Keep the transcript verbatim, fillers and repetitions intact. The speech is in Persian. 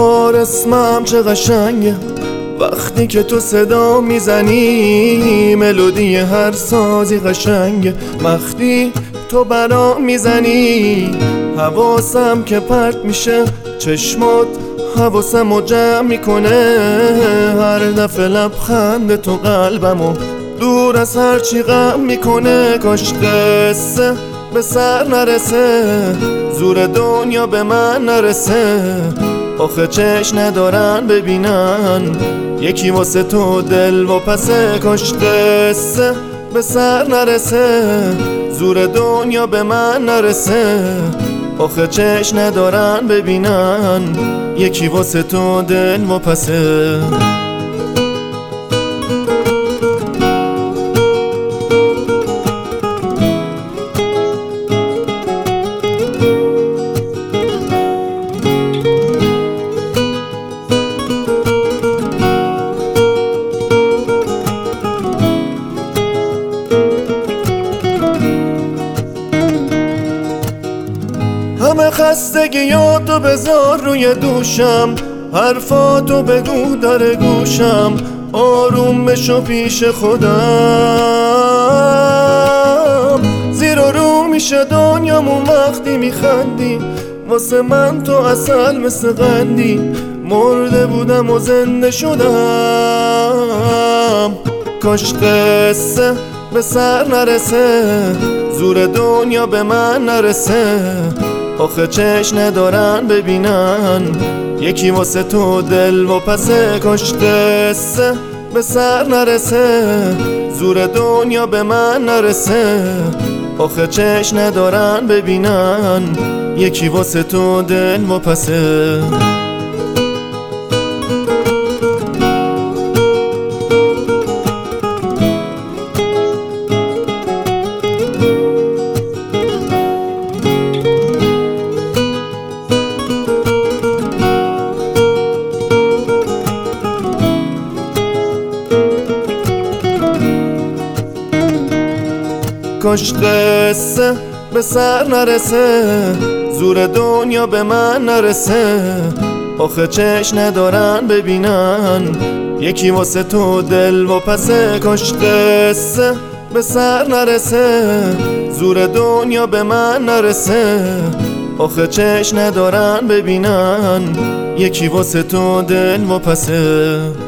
بهار اسمم چه قشنگه وقتی که تو صدا میزنی، ملودی هر سازی قشنگه وقتی تو برام میزنی. حواسم که پرت میشه، چشمات حواسمو جمع میکنه. هر دفعه لبخند تو قلبمو دور از هر چی غم میکنه. کاش قصه به سر نرسه، زور دنیا به من نرسه. آخه چشم ندارن ببینن یکی واسه تو دل و پسه. کاش قصه به سر نرسه، زور دنیا به من نرسه. آخه چشم ندارن ببینن یکی واسه تو دل و پسه. همه خستگیاتو بذار روی دوشم، حرفاتو بگو در گوشم. آروم بشو پیش خودم، زیر و رو میشه دنیامون وقتی میخندی. واسه من تو اصل مثل قندی، مرده بودم و زنده شدم. کاش قصه به سر نرسه، زور دنیا به من نرسه. آخه چشم ندارن ببینن یکی واسه تو دل و پسه. کاش قصه به سر نرسه، زور دنیا به من نرسه. آخه چشم ندارن ببینن یکی واسه تو دل و پسه. کاش قصه به سر نرسه، زور دنیا به من نرسه. آخه چشم ندارن ببینن یکی واسه تو دل و پسه. کاش قصه به سر نرسه، زور دنیا به من نرسه. آخه چشم ندارن ببینن یکی واسه تو دل و پسه.